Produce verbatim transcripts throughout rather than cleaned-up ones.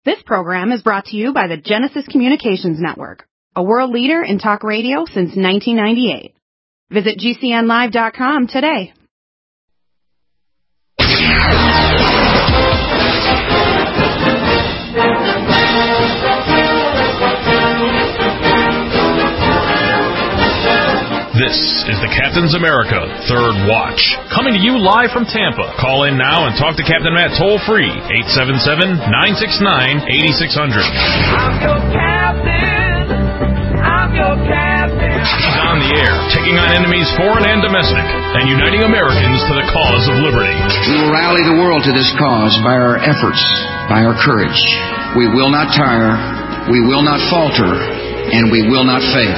This program is brought to you by the Genesis Communications Network, a world leader in talk radio since nineteen ninety-eight. Visit G C N live dot com today. This is the Captain's America Third Watch, coming to you live from Tampa. Call in now and talk to Captain Matt toll-free, eight seven seven, nine six nine, eight six zero zero. I'm your captain. I'm your captain. He's on the air, taking on enemies foreign and domestic, and uniting Americans to the cause of liberty. We will rally the world to this cause by our efforts, by our courage. We will not tire, we will not falter, and we will not fail.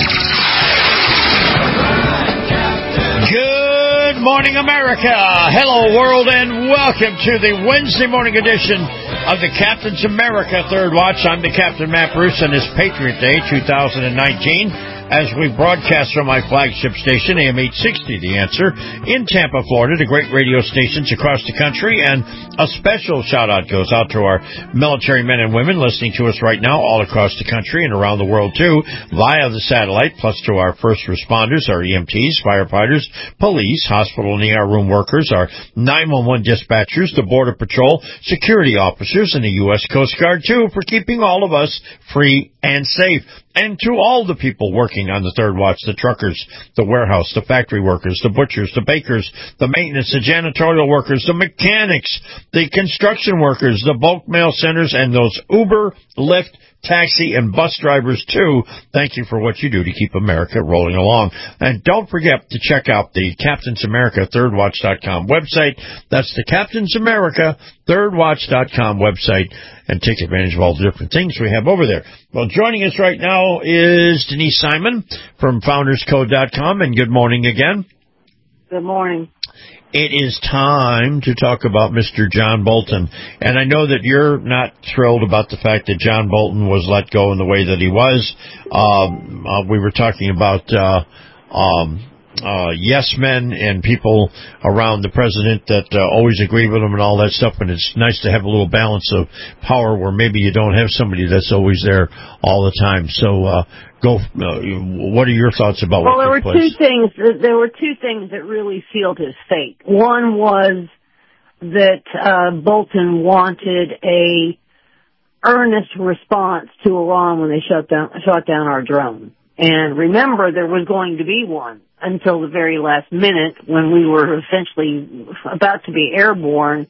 Good morning, America. Hello, world, and welcome to the Wednesday morning edition of the Captain's America Third Watch. I'm the Captain Matt Bruce, and it's Patriot Day two thousand nineteen. As we broadcast from my flagship station, A M eight sixty, The Answer, in Tampa, Florida, to great radio stations across the country. And a special shout-out goes out to our military men and women listening to us right now all across the country and around the world, too, via the satellite, plus to our first responders, our E M Ts, firefighters, police, hospital and E R room workers, our nine one one dispatchers, the Border Patrol, security officers, and the U S Coast Guard, too, for keeping all of us free and safe. And to all the people working on the Third Watch, the truckers, the warehouse, the factory workers, the butchers, the bakers, the maintenance, the janitorial workers, the mechanics, the construction workers, the bulk mail centers, and those Uber, Lyft, taxi, and bus drivers, too. Thank you for what you do to keep America rolling along. And don't forget to check out the Captain's America Third Watch dot com website. That's the Captain's America Third Watch dot com website, and take advantage of all the different things we have over there. Well, joining us right now is Denise Simon from Founders Code dot com, and good morning again. Good morning. It is time to talk about Mister John Bolton. And I know that you're not thrilled about the fact that John Bolton was let go in the way that he was. Um, uh, we were talking about uh, um, uh, yes men and people around the president that uh, always agree with him and all that stuff. And it's nice to have a little balance of power where maybe you don't have somebody that's always there all the time. So uh, go. Uh, what are your thoughts about well, what there took were place? two things. There were two things that really sealed his fate. One was that uh, Bolton wanted a earnest response to Iran when they shut down shot down our drone. And remember, there was going to be one until the very last minute when we were essentially about to be airborne,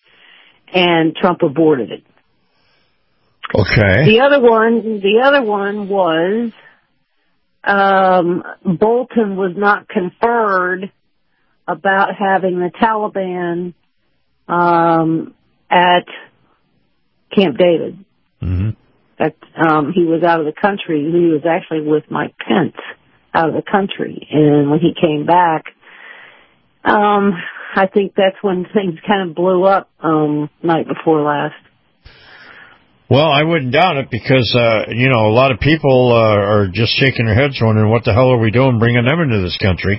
and Trump aborted it. Okay. The other one, the other one was. Um, Bolton was not conferred about having the Taliban um, at Camp David. Mm-hmm. In fact, um, he was out of the country. He was actually with Mike Pence out of the country. And when he came back, um, I think that's when things kind of blew up um, night before last. Well, I wouldn't doubt it because, uh, you know, a lot of people uh, are just shaking their heads wondering what the hell are we doing bringing them into this country.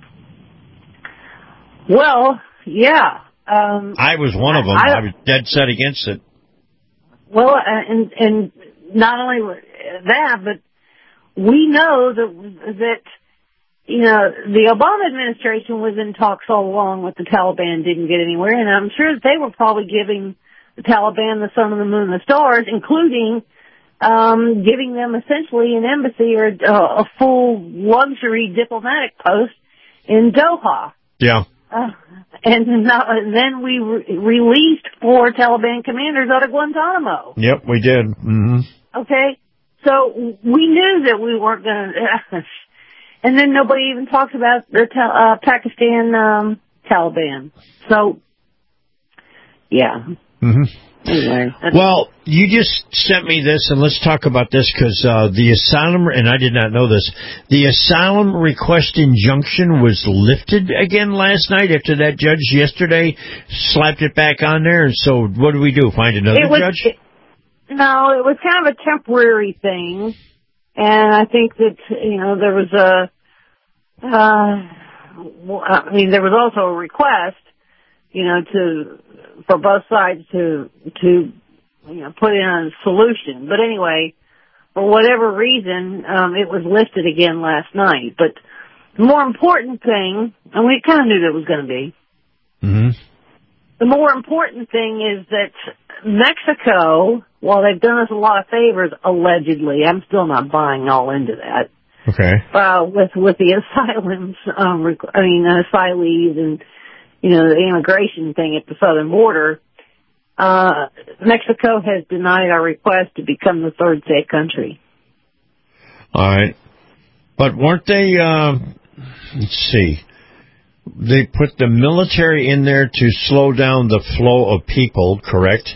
Well, yeah. Um, I was one of them. I, I was dead set against it. Well, and, and not only that, but we know that, that, you know, the Obama administration was in talks all along with the Taliban, didn't get anywhere, and I'm sure that they were probably giving the Taliban the sun and the moon and the stars, including um, giving them essentially an embassy or uh, a full luxury diplomatic post in Doha. Yeah. Uh, and, not, and then we re- released four Taliban commanders out of Guantanamo. Yep, we did. Mm-hmm. Okay, so we knew that we weren't going to... and then nobody even talks about the uh, Pakistan um, Taliban. So, yeah. Mm-hmm. Anyway, well, you just sent me this, and let's talk about this because uh, the asylum, and I did not know this, the asylum request injunction was lifted again last night after that judge yesterday slapped it back on there. And so what do we do? Find another it was, judge? It, no, it was kind of a temporary thing, and I think that, you know, there was a, uh, I mean, there was also a request, you know, to for both sides to to you know, put in a solution. But anyway, for whatever reason, um, it was lifted again last night. But the more important thing, and we kind of knew that it was going to be, mm-hmm. the more important thing is that Mexico, while they've done us a lot of favors, allegedly, I'm still not buying all into that. Okay. Uh, with with the asylums, um, rec- I mean, uh, asylees and, you know, the immigration thing at the southern border, uh, Mexico has denied our request to become the third safe country. All right. But weren't they, uh, let's see, they put the military in there to slow down the flow of people, correct?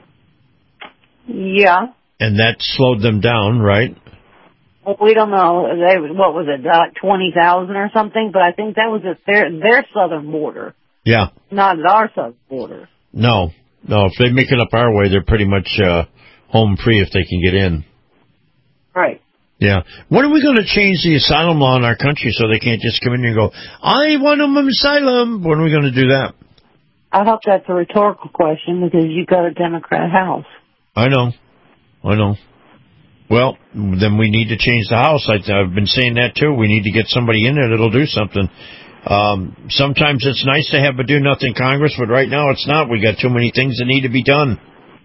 Yeah. And that slowed them down, right? Well, we don't know. They, what was it, like twenty thousand or something? But I think that was at their, their southern border. Yeah. Not at our southern border. No. No, if they make it up our way, they're pretty much uh, home free if they can get in. Right. Yeah. When are we going to change the asylum law in our country so they can't just come in here and go, I want them asylum? When are we going to do that? I hope that's a rhetorical question because you've got a Democrat House. I know. I know. Well, then we need to change the House. I, I've been saying that, too. We need to get somebody in there that'll do something. Um, sometimes it's nice to have a do-nothing Congress, but right now it's not. We got too many things that need to be done.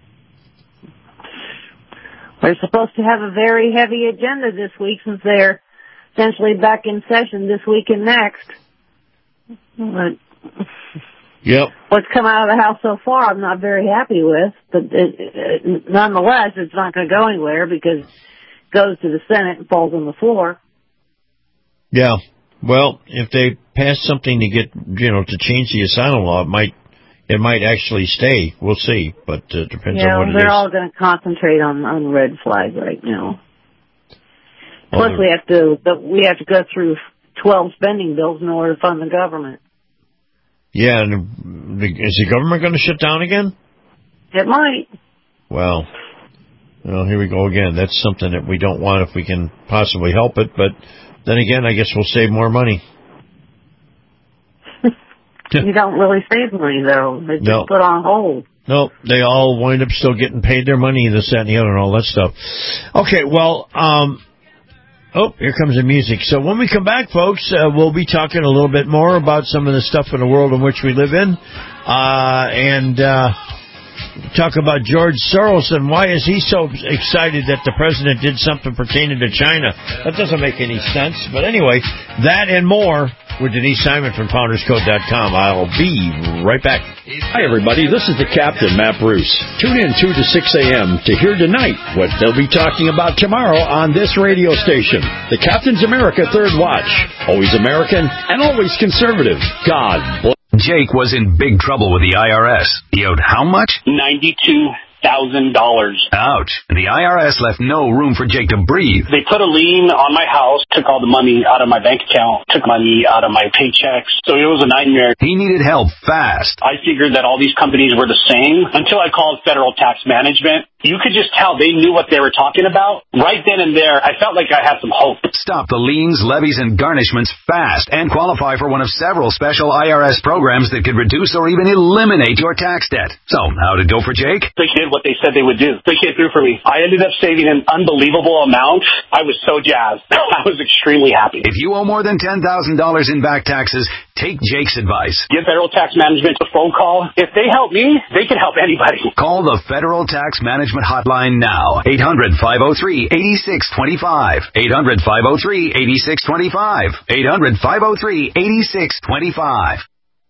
We're supposed to have a very heavy agenda this week since they're essentially back in session this week and next. But yep. What's come out of the House so far I'm not very happy with, but it, it, nonetheless it's not going to go anywhere because it goes to the Senate and falls on the floor. Yeah. Well, if they pass something to get, you know, to change the asylum law, it might It might actually stay. We'll see, but uh, depends yeah, on what it is. they're all going to concentrate on on red flag right now. Well, Plus, we have to we have to go through twelve spending bills in order to fund the government. Yeah, and the, is the government going to shut down again? It might. Well, well, here we go again. That's something that we don't want if we can possibly help it. But then again, I guess we'll save more money. You don't really save money, though. They just no. put on hold. No, they all wind up still getting paid their money, this, that, and the other, and all that stuff. Okay, well, um, oh, here comes the music. So when we come back, folks, uh, we'll be talking a little bit more about some of the stuff in the world in which we live in, uh, and uh, talk about George Soros and why is he so excited that the president did something pertaining to China. That doesn't make any sense. But anyway, that and more with Denise Simon from Founders Code dot com. I'll be right back. Hi, everybody. This is the Captain, Matt Bruce. Tune in two to six a.m. to hear tonight what they'll be talking about tomorrow on this radio station. The Captain's America Third Watch. Always American and always conservative. God bless. Jake was in big trouble with the I R S. He owed how much? ninety-two thousand dollars. Ouch. And the I R S left no room for Jake to breathe. They put a lien on my house, took all the money out of my bank account, took money out of my paychecks. So it was a nightmare. He needed help fast. I figured that all these companies were the same until I called Federal Tax Management. You could just tell they knew what they were talking about. Right then and there, I felt like I had some hope. Stop the liens, levies, and garnishments fast and qualify for one of several special I R S programs that could reduce or even eliminate your tax debt. So, how'd it go for Jake? They did what they said they would do. They came through for me. I ended up saving an unbelievable amount. I was so jazzed. I was extremely happy. If you owe more than ten thousand dollars in back taxes, take Jake's advice. Give Federal Tax Management a phone call. If they help me, they can help anybody. Call the Federal Tax Management Hotline now. eight hundred, five oh three, eight six two five. eight hundred, five oh three, eight six two five. eight hundred, five oh three, eight six two five.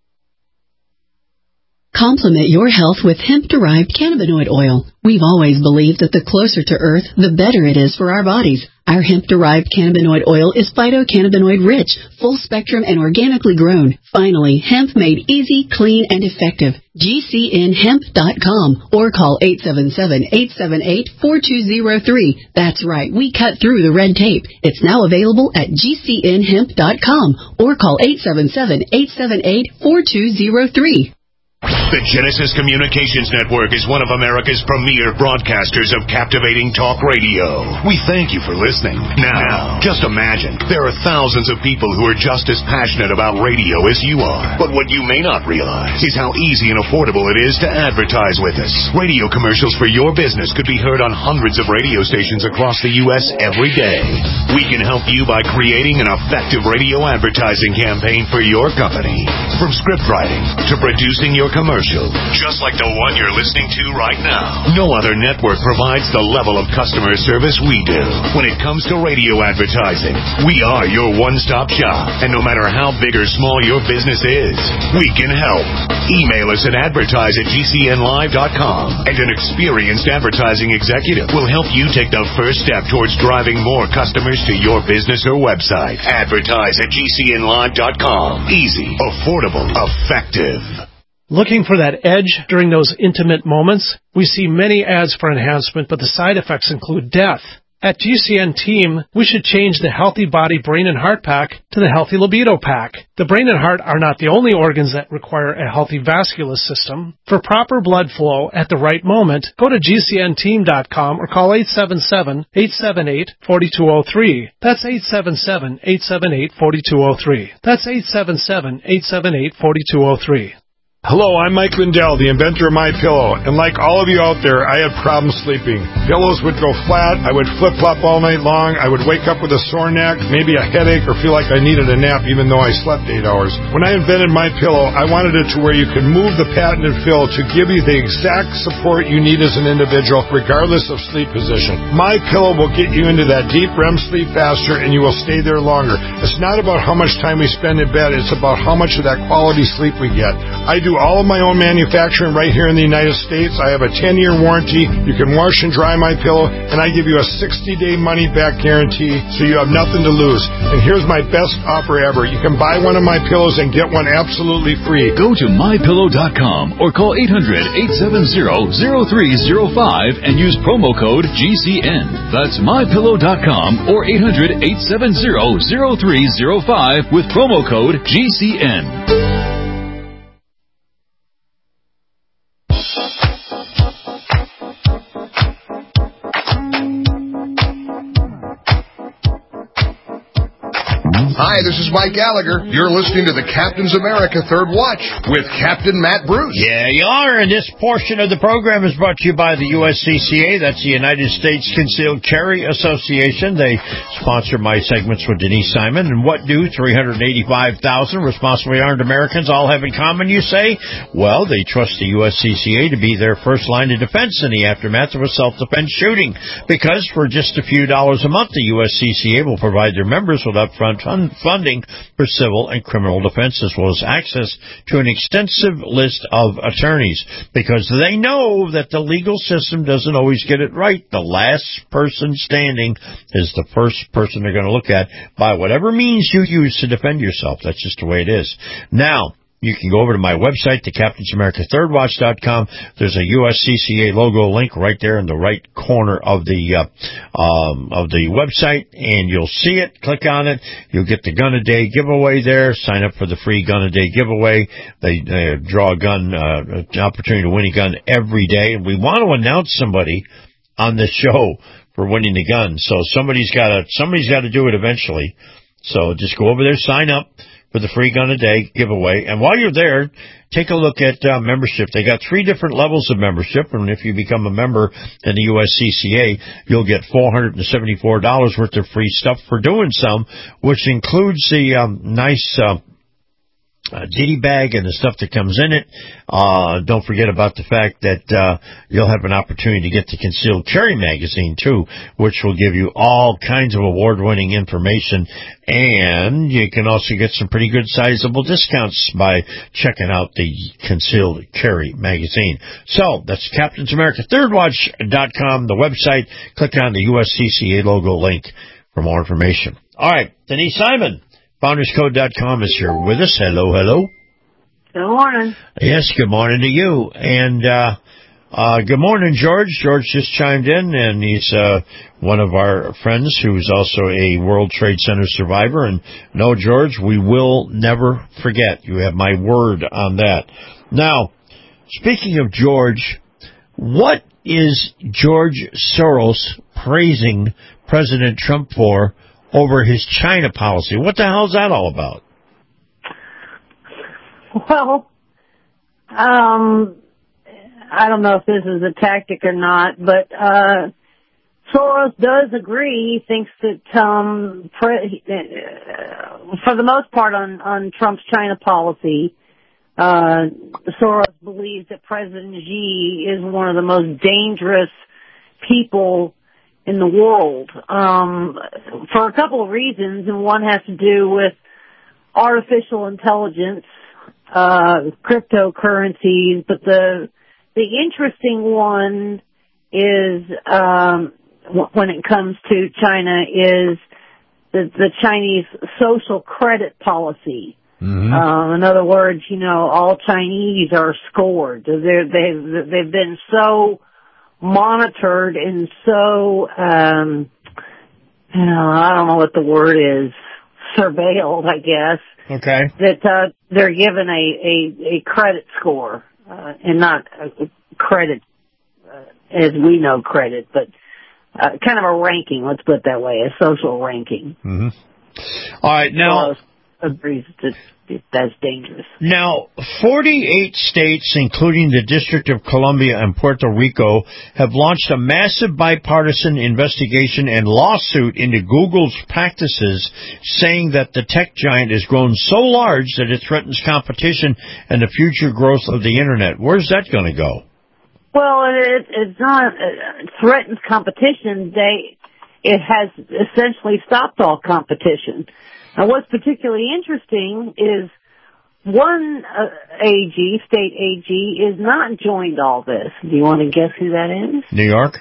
Complement your health with hemp-derived cannabinoid oil. We've always believed that the closer to Earth, the better it is for our bodies. Our hemp-derived cannabinoid oil is phytocannabinoid-rich, full-spectrum, and organically grown. Finally, hemp made easy, clean, and effective. G C N hemp dot com or call eight seven seven, eight seven eight, four two zero three. That's right, we cut through the red tape. It's now available at G C N hemp dot com or call eight seven seven, eight seven eight, four two zero three. The Genesis Communications Network is one of America's premier broadcasters of captivating talk radio. We thank you for listening. Now, just imagine, there are thousands of people who are just as passionate about radio as you are. But what you may not realize is how easy and affordable it is to advertise with us. Radio commercials for your business could be heard on hundreds of radio stations across the U S every day. We can help you by creating an effective radio advertising campaign for your company. From script writing to producing your commercial, just like the one you're listening to right now. No other network provides the level of customer service we do. When it comes to radio advertising, we are your one-stop shop. And no matter how big or small your business is, we can help. Email us at advertise at g c n live dot com, and an experienced advertising executive will help you take the first step towards driving more customers to your business or website. Advertise at g c n live dot com. Easy, affordable, effective. Looking for that edge during those intimate moments? We see many ads for enhancement, but the side effects include death. At G C N Team, we should change the Healthy Body, Brain, and Heart Pack to the Healthy Libido Pack. The brain and heart are not the only organs that require a healthy vascular system. For proper blood flow at the right moment, go to g c n team dot com or call eight seven seven, eight seven eight, four two zero three. That's eight seven seven, eight seven eight, four two zero three. That's eight seven seven, eight seven eight, four two zero three. Hello, I'm Mike Lindell, the inventor of MyPillow, and like all of you out there, I had problems sleeping. Pillows would go flat, I would flip-flop all night long, I would wake up with a sore neck, maybe a headache, or feel like I needed a nap even though I slept eight hours. When I invented MyPillow, I wanted it to where you could move the patented fill to give you the exact support you need as an individual, regardless of sleep position. MyPillow will get you into that deep R E M sleep faster, and you will stay there longer. It's not about how much time we spend in bed, it's about how much of that quality sleep we get. I do all of my own manufacturing right here in the United States. I have a ten-year warranty. You can wash and dry my pillow, and I give you a sixty-day money-back guarantee, so you have nothing to lose. And here's my best offer ever. You can buy one of my pillows and get one absolutely free. Go to my pillow dot com or call eight hundred, eight seven zero, zero three zero five and use promo code G C N. That's my pillow dot com or eight hundred, eight seven zero, zero three zero five with promo code G C N. Hi, this is Mike Gallagher. You're listening to the Captain's America Third Watch with Captain Matt Bruce. Yeah, you are, and this portion of the program is brought to you by the U S C C A. That's the United States Concealed Carry Association. They sponsor my segments with Denise Simon. And what do three hundred eighty-five thousand responsibly armed Americans all have in common, you say? Well, they trust the U S C C A to be their first line of defense in the aftermath of a self-defense shooting. Because for just a few dollars a month, the U S C C A will provide their members with upfront funding for civil and criminal defense, as well as access to an extensive list of attorneys, because they know that the legal system doesn't always get it right. The last person standing is the first person they're going to look at by whatever means you use to defend yourself. That's just the way it is. Now, you can go over to my website, the Captains America Third Watch dot com. There's a U S C C A logo link right there in the right corner of the uh, um, of the website, and you'll see it. Click on it. You'll get the Gun a Day giveaway there. Sign up for the free Gun a Day giveaway. They uh, draw a gun, uh, an opportunity to win a gun every day, and we want to announce somebody on the show for winning the gun. So somebody's got to somebody's got to do it eventually. So just go over there, sign up for the free Gun a Day giveaway. And while you're there, take a look at uh, membership. They got three different levels of membership, and if you become a member in the U S C C A, you'll get four hundred seventy-four dollars worth of free stuff for doing some, which includes the um, nice uh, uh, ditty bag and the stuff that comes in it. Uh, don't forget about the fact that uh, you'll have an opportunity to get the Concealed Carry magazine, too, which will give you all kinds of award-winning information. And you can also get some pretty good sizable discounts by checking out the Concealed Carry magazine. So that's Captains America Third Watch dot com, the website. Click on the U S C C A logo link for more information. All right, Denise Simon, Founders Code dot com is here with us. Hello, hello. Good morning. Yes, good morning to you. And uh, uh, good morning, George. George just chimed in, and he's uh, one of our friends who's also a World Trade Center survivor. And no, George, we will never forget. You have my word on that. Now, Speaking of George, what is George Soros praising President Trump for over his China policy? What the hell is that all about? Well, um, I don't know if this is a tactic or not, but uh, Soros does agree. He thinks that, um, pre- uh, for the most part, on, on Trump's China policy, uh, Soros believes that President Xi is one of the most dangerous people in the world, um, for a couple of reasons, and one has to do with artificial intelligence, uh, cryptocurrencies, but the the interesting one is, um, when it comes to China, is the, the Chinese social credit policy. Mm-hmm. Uh, in other words, you know, all Chinese are scored. They're, they've they've been so monitored and so, um, you know, I don't know what the word is, surveilled, I guess. Okay. That uh, they're given a, a, a credit score, uh, and not a credit uh, as we know credit, but uh, kind of a ranking, let's put it that way, a social ranking. Mm-hmm. All right, now... So, agrees that that's dangerous. Now, forty-eight states, including the District of Columbia and Puerto Rico, have launched a massive bipartisan investigation and lawsuit into Google's practices, saying that the tech giant has grown so large that it threatens competition and the future growth of the Internet. Where's that going to go? Well, it, it's not it threatens competition. They it has essentially stopped all competition. Now, what's particularly interesting is one uh, A G, state A G, is not joined all this. Do you want to guess who that is? New York?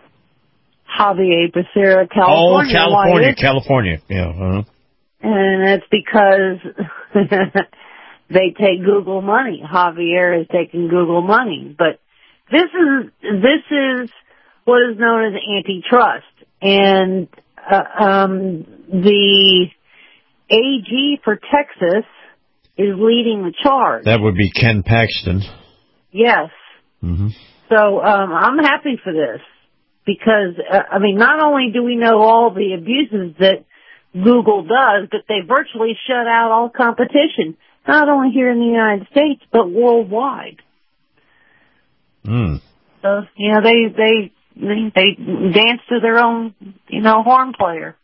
Javier Becerra, California. Oh, California, California. Yeah. Uh-huh. And it's because they take Google money. Javier is taking Google money. But this is this is what is known as antitrust. And uh, um, the A G for Texas is leading the charge. That would be Ken Paxton. Yes. Mm-hmm. So um, I'm happy for this because, uh, I mean, not only do we know all the abuses that Google does, but they virtually shut out all competition, not only here in the United States, but worldwide. Mm. So, you know, they, they, they, they dance to their own, you know, horn player.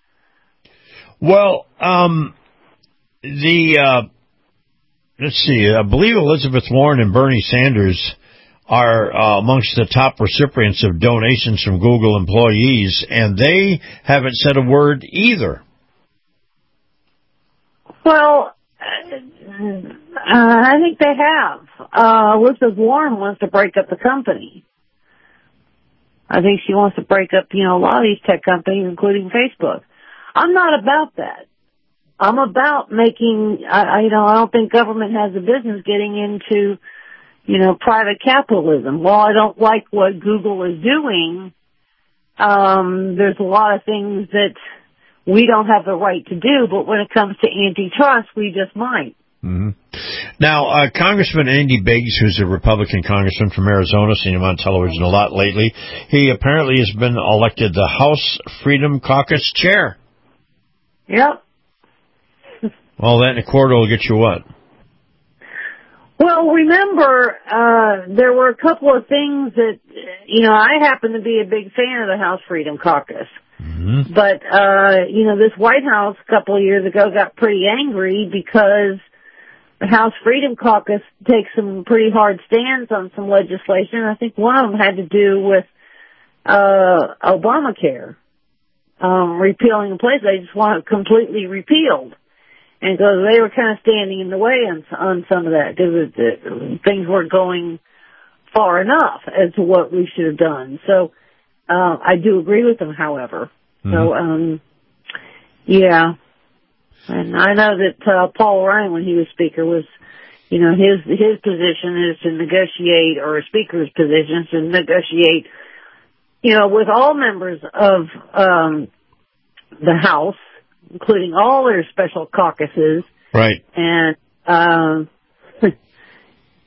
Well, um, the, uh, let's see, I believe Elizabeth Warren and Bernie Sanders are uh, amongst the top recipients of donations from Google employees, and they haven't said a word either. Well, uh, I think they have. Uh, Elizabeth Warren wants to break up the company. I think she wants to break up, you know, a lot of these tech companies, including Facebook. I'm not about that. I'm about making, I, I, you know, I don't think government has a business getting into, you know, private capitalism. While I don't like what Google is doing, um, there's a lot of things that we don't have the right to do, but when it comes to antitrust, we just might. Mm-hmm. Now, uh, Congressman Andy Biggs, who's a Republican congressman from Arizona, seen him on television a lot lately, he apparently has been elected the House Freedom Caucus chair. Yep. Well, that and a quarter will get you what? Well, remember, uh, there were a couple of things that, you know, I happen to be a big fan of the House Freedom Caucus. Mm-hmm. But, uh, you know, this White House a couple of years ago got pretty angry because the House Freedom Caucus takes some pretty hard stands on some legislation. I think one of them had to do with, uh, Obamacare, um, repealing in place. They just want it completely repealed. And so they were kind of standing in the way on, on some of that because things weren't going far enough as to what we should have done. So, uh, I do agree with them, however. Mm-hmm. So, um, yeah. And I know that, uh, Paul Ryan, when he was speaker, was, you know, his, his position is to negotiate, or a speaker's position is to negotiate, you know, with all members of, um, the House, including all their special caucuses. Right. And, um,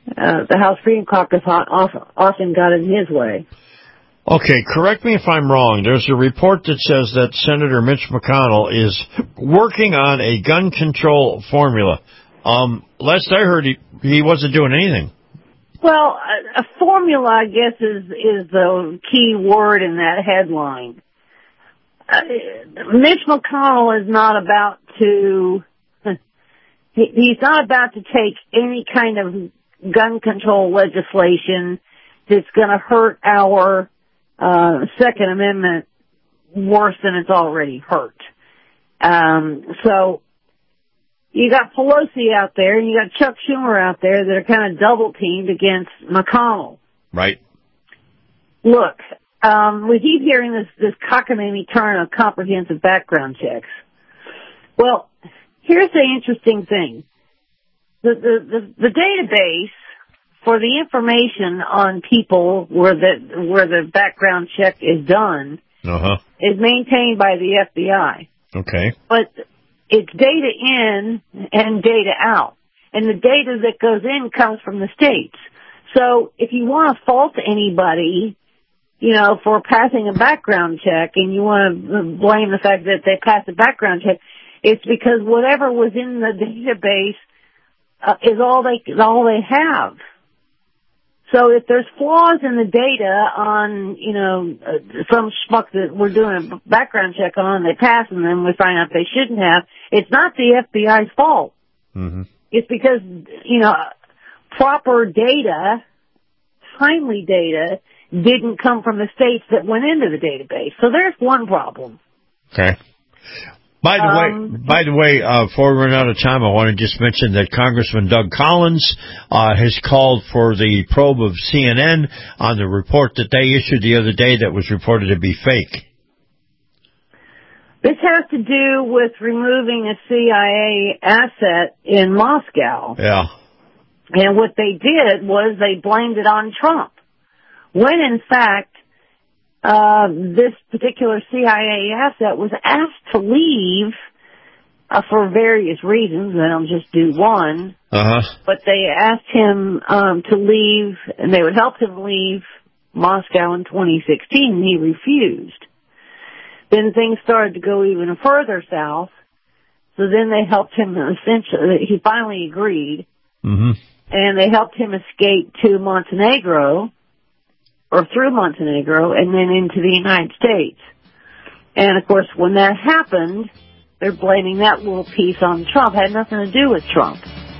uh, the House Freedom Caucus often, often got in his way. Okay, correct me if I'm wrong. There's a report that says that Senator Mitch McConnell is working on a gun control formula. Um, last I heard, he, he wasn't doing anything. Well, a, a formula, I guess, is is the key word in that headline. Uh, Mitch McConnell is not about to, he, he's not about to take any kind of gun control legislation that's going to hurt our uh, Second Amendment worse than it's already hurt. Um, so you got Pelosi out there and you got Chuck Schumer out there that are kind of double teamed against McConnell. Right. Look, um, we keep hearing this, this cockamamie turn of comprehensive background checks. Well, here's the interesting thing. The, the, the, the database for the information on people where the, where the background check is done uh-huh. is maintained by the F B I. Okay. But it's data in and data out. And the data that goes in comes from the states. So if you want to fault anybody, you know, for passing a background check and you want to blame the fact that they passed a background check, it's because whatever was in the database uh, is all they, all they have. So if there's flaws in the data on, you know, uh, some schmuck that we're doing a background check on, they pass and then we find out they shouldn't have, it's not the F B I's fault. Mm-hmm. It's because, you know, proper data, timely data, didn't come from the states that went into the database. So there's one problem. Okay. By the um, way, by the way, uh, before we run out of time, I want to just mention that Congressman Doug Collins uh, has called for the probe of C N N on the report that they issued the other day that was reported to be fake. This has to do with removing a C I A asset in Moscow. Yeah. And what they did was they blamed it on Trump, when in fact, Uh, this particular C I A asset was asked to leave uh, for various reasons. They don't just do one. Uh-huh. But they asked him um, to leave, and they would help him leave Moscow in twenty sixteen, and he refused. Then things started to go even further south. So then they helped him essentially, he finally agreed. Mm-hmm. And they helped him escape to Montenegro, or through Montenegro, and then into the United States. And, of course, when that happened, they're blaming that little piece on Trump. It had nothing to do with Trump.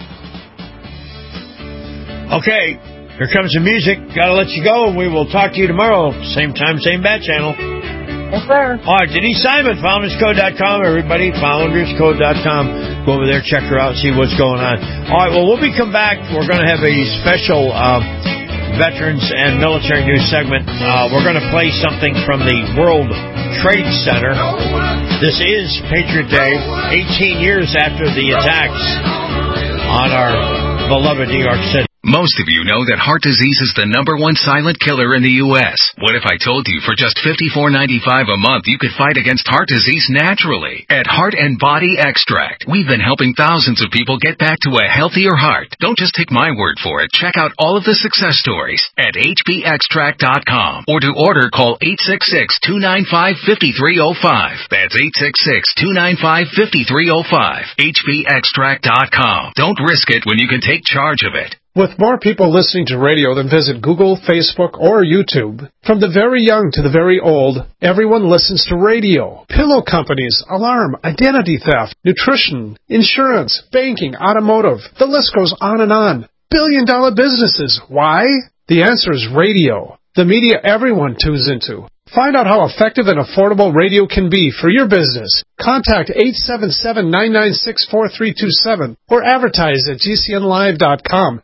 Okay, here comes the music. Got to let you go, and we will talk to you tomorrow. Same time, same bat channel. Yes, sir. All right, Denise Simon, founders code dot com, everybody. founders code dot com. Go over there, check her out, see what's going on. All right, well, when we come back, we're going to have a special Uh, Veterans and Military News segment. Uh, we're going to play something from the World Trade Center. This is Patriot Day, eighteen years after the attacks on our beloved New York City. Most of you know that heart disease is the number one silent killer in the U S What if I told you for just fifty-four ninety-five a month you could fight against heart disease naturally? At Heart and Body Extract, we've been helping thousands of people get back to a healthier heart. Don't just take my word for it. Check out all of the success stories at H B extract dot com. Or to order, call eight six six, two nine five, five three zero five. That's eight six six, two nine five, five three zero five. H B extract dot com. Don't risk it when you can take charge of it. With more people listening to radio than visit Google, Facebook, or YouTube, from the very young to the very old, everyone listens to radio. Pillow companies, alarm, identity theft, nutrition, insurance, banking, automotive. The list goes on and on. Billion dollar businesses. Why? The answer is radio. The media everyone tunes into. Find out how effective and affordable radio can be for your business. Contact eight seven seven, nine nine six, four three two seven or advertise at G C N live dot com.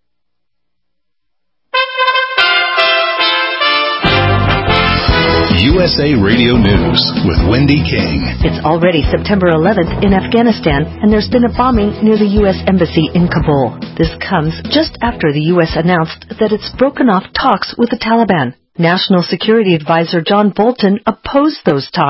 U S A Radio News with Wendy King. It's already September eleventh in Afghanistan, and there's been a bombing near the U S Embassy in Kabul. This comes just after the U S announced that it's broken off talks with the Taliban. National Security Advisor John Bolton opposed those talks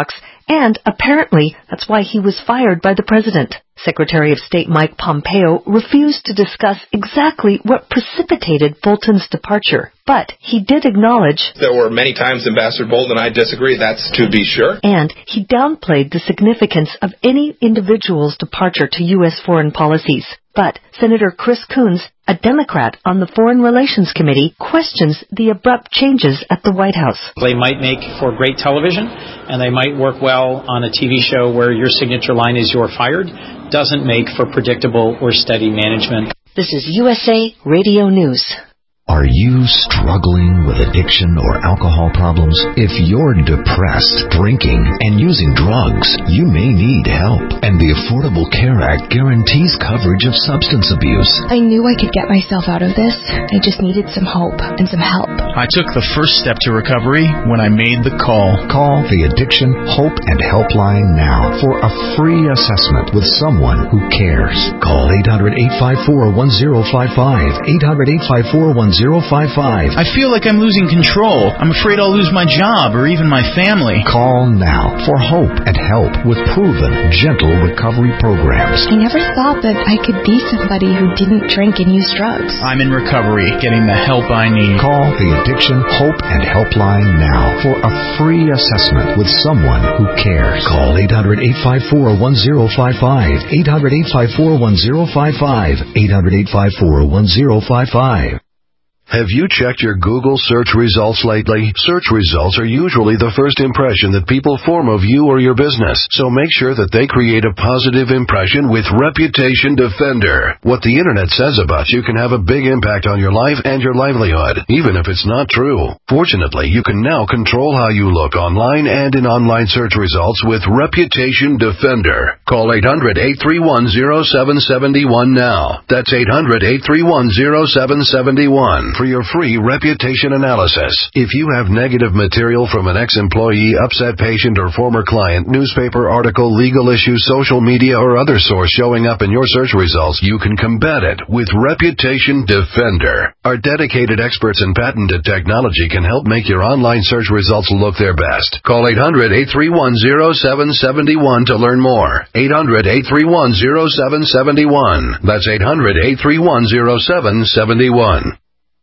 And apparently, that's why he was fired by the president. Secretary of State Mike Pompeo refused to discuss exactly what precipitated Bolton's departure, but he did acknowledge there were many times Ambassador Bolton and I disagree, that's to be sure. And he downplayed the significance of any individual's departure to U S foreign policies. But Senator Chris Coons, a Democrat on the Foreign Relations Committee, questions the abrupt changes at the White House. They might make for great television, and they might work well on a T V show where your signature line is "you're fired." Doesn't make for predictable or steady management. This is U S A Radio News. Are you struggling with addiction or alcohol problems? If you're depressed, drinking, and using drugs, you may need help. And the Affordable Care Act guarantees coverage of substance abuse. I knew I could get myself out of this. I just needed some hope and some help. I took the first step to recovery when I made the call. Call the Addiction Hope and Helpline now for a free assessment with someone who cares. Call eight hundred, eight five four, one zero five five, eight hundred, eight five four, one zero five five. I feel like I'm losing control. I'm afraid I'll lose my job or even my family. Call now for hope and help with proven, gentle recovery programs. I never thought that I could be somebody who didn't drink and use drugs. I'm in recovery, getting the help I need. Call the Addiction Hope and Helpline now for a free assessment with someone who cares. Call eight hundred, eight five four, one zero five five, eight hundred, eight five four, one zero five five, eight hundred, eight five four, one zero five five. Have you checked your Google search results lately? Search results are usually the first impression that people form of you or your business, so make sure that they create a positive impression with Reputation Defender. What the Internet says about you can have a big impact on your life and your livelihood, even if it's not true. Fortunately, you can now control how you look online and in online search results with Reputation Defender. Call eight hundred, eight three one, zero seven seven one now. That's eight hundred, eight three one, zero seven seven one. For your free reputation analysis. If you have negative material from an ex-employee, upset patient, or former client, newspaper article, legal issue, social media, or other source showing up in your search results, you can combat it with Reputation Defender. Our dedicated experts in patented technology can help make your online search results look their best. Call eight hundred, eight three one, zero seven seven one to learn more. eight hundred, eight three one, zero seven seven one. That's eight hundred, eight three one, zero seven seven one.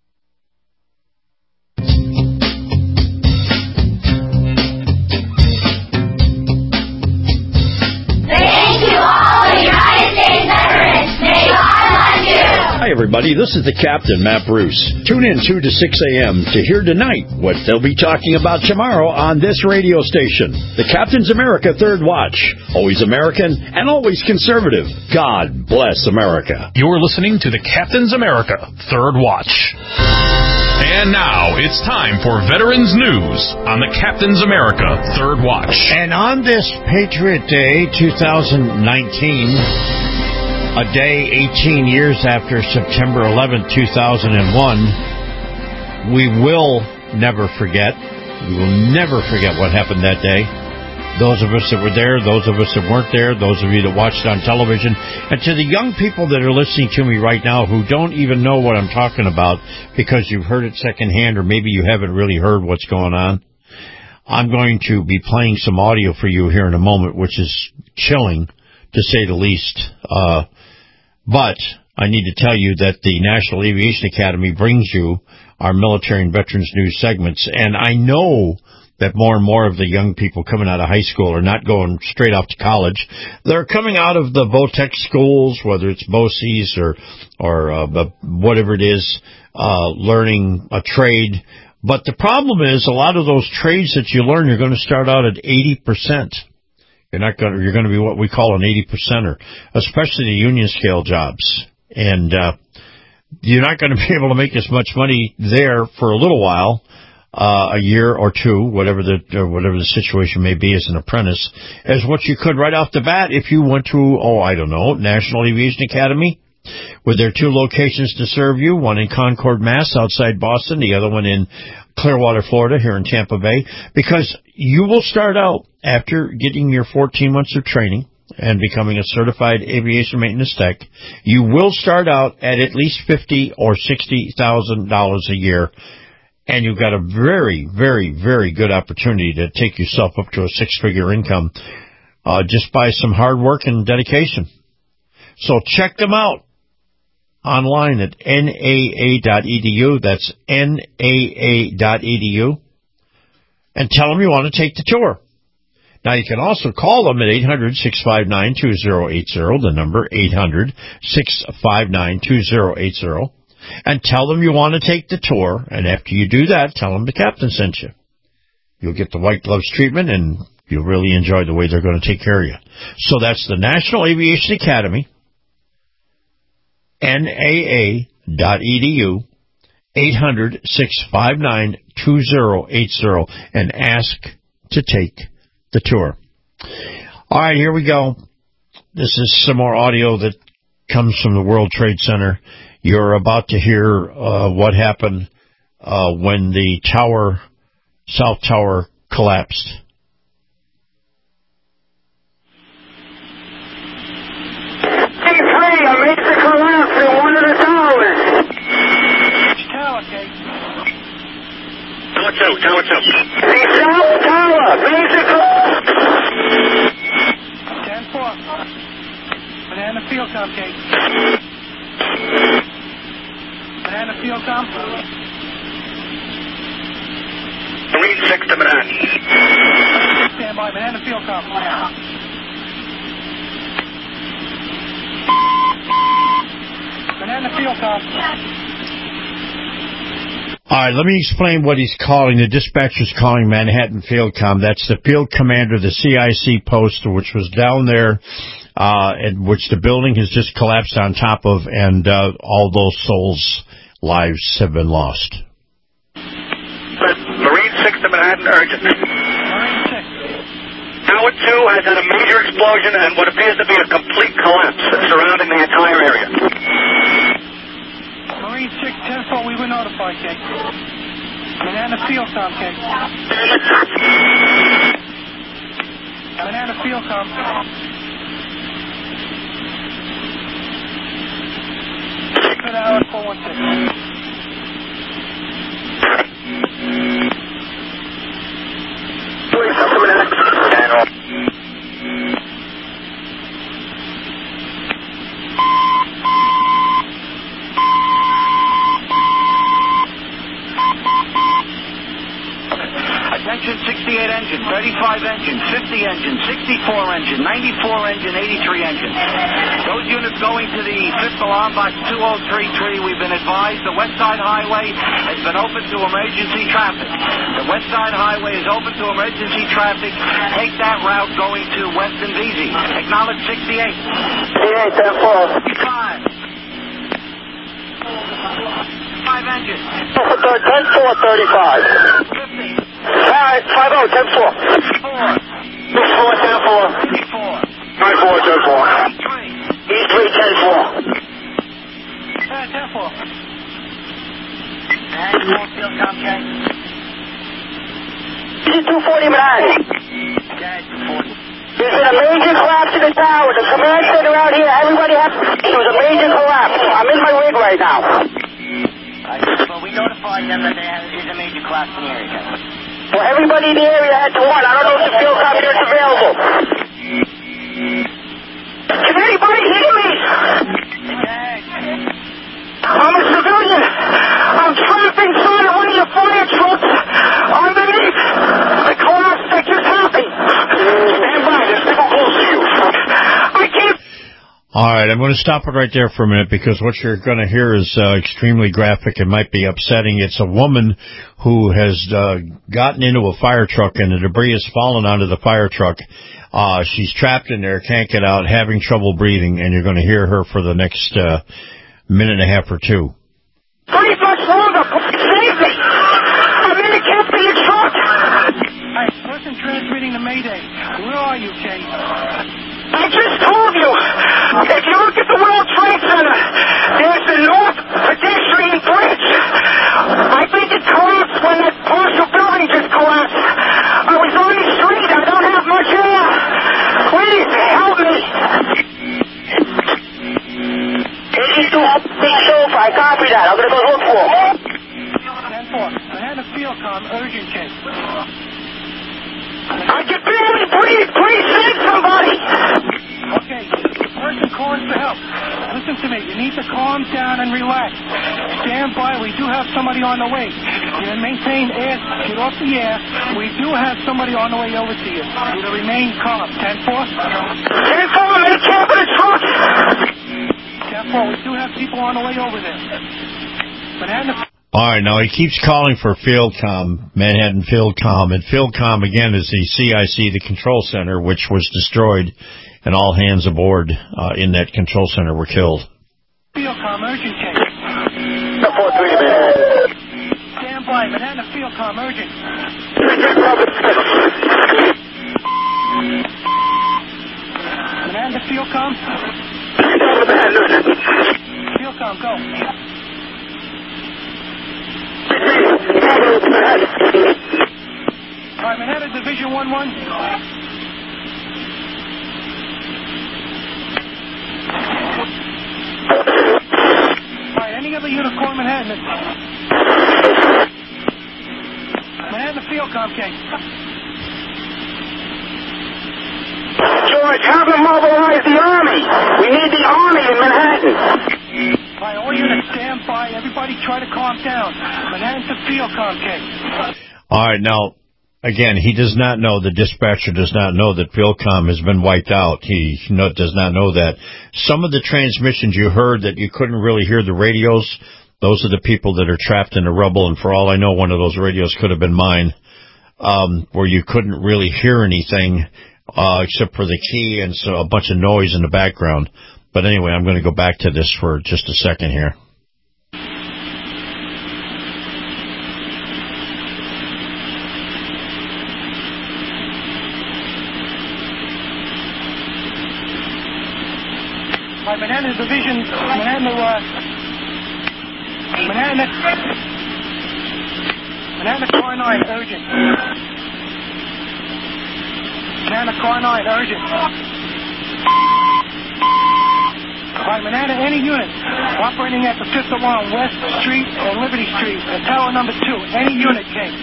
Hi, everybody. This is the Captain, Matt Bruce. Tune in two to six a.m. to hear tonight what they'll be talking about tomorrow on this radio station. The Captain's America Third Watch. Always American and always conservative. God bless America. You're listening to the Captain's America Third Watch. And now it's time for Veterans News on the Captain's America Third Watch. And on this Patriot Day two thousand nineteen, a day eighteen years after September eleventh, two thousand one, we will never forget. We will never forget what happened that day. Those of us that were there, those of us that weren't there, those of you that watched on television, and to the young people that are listening to me right now who don't even know what I'm talking about because you've heard it secondhand or maybe you haven't really heard what's going on, I'm going to be playing some audio for you here in a moment, which is chilling, to say the least. Uh, but I need to tell you that the National Aviation Academy brings you our military and veterans news segments, and I know that more and more of the young people coming out of high school are not going straight off to college. They're coming out of the Votech schools, whether it's BOCES or or uh, whatever it is, uh, learning a trade. But the problem is a lot of those trades that you learn, you're going to start out at eighty percent. You're not going to, you're going to be what we call an eighty percenter, especially the union scale jobs. And uh, you're not going to be able to make as much money there for a little while. Uh, a year or two, whatever the or whatever the situation may be as an apprentice, as what you could right off the bat if you went to, oh, I don't know, National Aviation Academy, with their two locations to serve you, one in Concord, Mass, outside Boston, the other one in Clearwater, Florida, here in Tampa Bay, because you will start out after getting your fourteen months of training and becoming a certified aviation maintenance tech, you will start out at at least fifty thousand dollars or sixty thousand dollars a year. and you've got a very, very, very good opportunity to take yourself up to a six-figure income uh, just by some hard work and dedication. So check them out online at N A A dot E D U. That's N A A dot E D U. And tell them you want to take the tour. Now, you can also call them at eight hundred, six five nine, two oh eight oh, the number eight hundred, six five nine, two oh eight oh, and tell them you want to take the tour, and after you do that, tell them the captain sent you. You'll get the white gloves treatment, and you'll really enjoy the way they're going to take care of you. So that's the National Aviation Academy, N A A dot E D U, eight hundred, six five nine, two oh eight oh, and ask to take the tour. All right, here we go. This is some more audio that comes from the World Trade Center. You're about to hear uh, what happened uh, when the tower, South Tower, collapsed. Hey, three, I made the collapse in one of the towers. Tower, Kate. Tower two, Tower two. The South Tower, basically. ten four. Banana field com, Kate. Banana field com. Marine six to Manhattan. Stand by, Banana field com. Banana field com. All right, let me explain what he's calling. The dispatcher's calling Manhattan Field Com. That's the field commander, the C I C post, which was down there, uh, and which the building has just collapsed on top of, and uh, all those souls' lives have been lost. Marine six to Manhattan, urgent. Marine six. Tower two has had a major explosion and what appears to be a complete collapse surrounding the entire area. Marine six, ten four, we were notified, Kate. Banana field com, Kate. Banana field com. Good hour, four one six. Please, come in. Attention, sixty-eight engine, thirty-five engine, fifty engine, sixty-four engine, ninety-four engine, eighty-three engine. Those units going to the fifth alarm box two oh three three, we've been advised the West Side Highway has been open to emergency traffic. The West Side Highway is open to emergency traffic. Take that route going to Weston V Z. Acknowledge sixty-eight. sixty-eight, ten four. Five. Five engine. ten four, thirty-five. fifty. Five, five oh, ten four. Four. Six four, ten four. Eighty-four. Nine four, ten four. Three. E three, ten four. Uh, ten four. And four field com, Kate. two forty Manhattan. Okay, two forty. There's been a major collapse in the tower. The command center out here, everybody has... It was a major collapse. I'm in my rig right now. Well, we notified them that there is a major collapse in the area. Well, everybody in the area had to run. I don't know if the field com here is available. Can anybody hear me? I'm a civilian. I'm trapped inside of one of your fire trucks underneath the collapse that just happened. Stand by. There's people close to you. I can't... All right, I'm going to stop it right there for a minute because what you're going to hear is uh, extremely graphic and might be upsetting. It's a woman who has uh, gotten into a fire truck and the debris has fallen onto the fire truck. Uh, she's trapped in there, can't get out, having trouble breathing, and you're going to hear her for the next uh, minute and a half or two. Pretty much longer. Save me. I'm in the camp in the truck. Hey, person transmitting the Mayday. Where are you, Kate? I just told you. If you look at the World Trade Center, there's the North Pedestrian Bridge. I think it collapsed when that partial building just collapsed. I was on the street. I don't have much air. Please help me. eighty-two, big sofa. I copy that. I'm going to go look for him. ten four. Banana I can barely breathe. Please send somebody. Okay, the person calling for help. Listen to me. You need to calm down and relax. Stand by. We do have somebody on the way. You maintain air. Get off the air. We do have somebody on the way over to you. You to remain calm. ten four. ten four, I'm in the cab of the truck. ten four. We do have people on the way over there. Manhattan. All right, now he keeps calling for Fieldcom, Manhattan Fieldcom, and Fieldcom, again, is the C I C, the control center, which was destroyed, and all hands aboard uh, in that control center were killed. Fieldcom, urgent case. four three, Manhattan. Stand by, Manhattan Fieldcom, urgent. Manhattan Fieldcom. Fieldcom, go. All right, Manhattan Division one one. All right, any other unit call Manhattan? Manhattan Fieldcom, case. George, have them mobilize the Army. We need the Army in Manhattan. All right, all units stand by. Everybody try to calm down. Manhattan to Fieldcom, case. All right, now, again, he does not know, the dispatcher does not know that Fieldcom has been wiped out. He no, does not know that. Some of the transmissions you heard that you couldn't really hear the radios, those are the people that are trapped in the rubble, and for all I know, one of those radios could have been mine, um, where you couldn't really hear anything uh, except for the key and so a bunch of noise in the background. But anyway, I'm going to go back to this for just a second here. All right, Manhattan Division, Manhattan, uh, Manhattan, Manhattan Car nine, urgent. Manhattan Car nine, urgent. All right, Manhattan, any unit operating at the fifth alarm, West Street and Liberty Street, at tower number two, any unit came.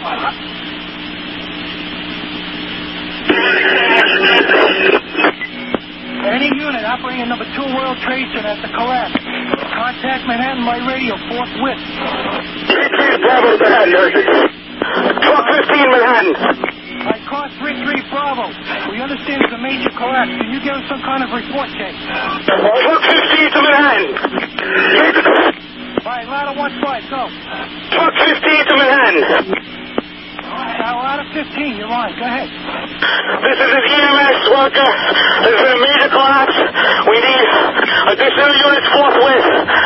Any unit operating at number two World Trade Center at the collapse, contact Manhattan by radio forthwith. three three Bravo, Manhattan, urgent. twelve fifteen, Manhattan. I car three three Bravo. We understand it's a major collapse. Can you give us some kind of report, Jake? twelve fifteen to Manhattan. All right, ladder one five, go. twelve fifteen to Manhattan. Now, ladder fifteen, you're on. Go ahead. This is an E M S worker. There's been a major collapse. We need additional units forthwith.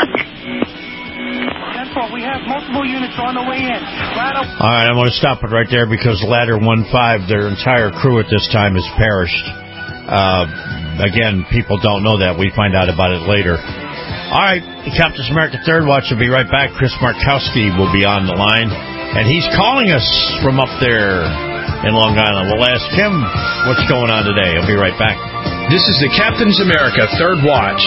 We have multiple units on the way in. Ladder... All right, I'm going to stop it right there because Ladder one five, their entire crew at this time has perished. Uh, again, people don't know that. We find out about it later. All right, Captain's America Third Watch will be right back. Chris Markowski will be on the line, and he's calling us from up there in Long Island. We'll ask him what's going on today. I'll be right back. This is the Captain's America Third Watch.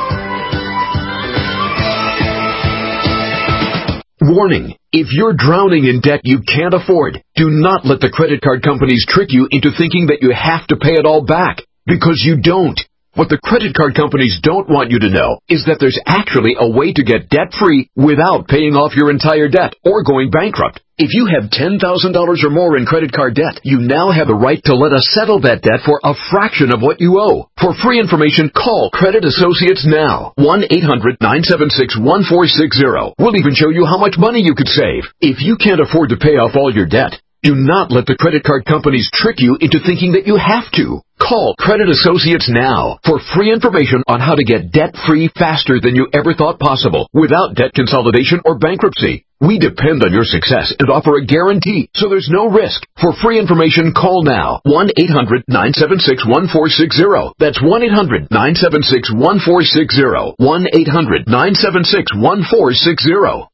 Warning, if you're drowning in debt you can't afford, do not let the credit card companies trick you into thinking that you have to pay it all back, because you don't. What the credit card companies don't want you to know is that there's actually a way to get debt-free without paying off your entire debt or going bankrupt. If you have ten thousand dollars or more in credit card debt, you now have the right to let us settle that debt for a fraction of what you owe. For free information, call Credit Associates now. one eight hundred nine seven six one four six zero. We'll even show you how much money you could save. If you can't afford to pay off all your debt, do not let the credit card companies trick you into thinking that you have to. Call Credit Associates now for free information on how to get debt-free faster than you ever thought possible without debt consolidation or bankruptcy. We depend on your success and offer a guarantee, so there's no risk. For free information, call now. one eight hundred nine seven six one four six zero. That's one eight hundred nine seven six one four six zero. one eight hundred nine seven six one four six zero.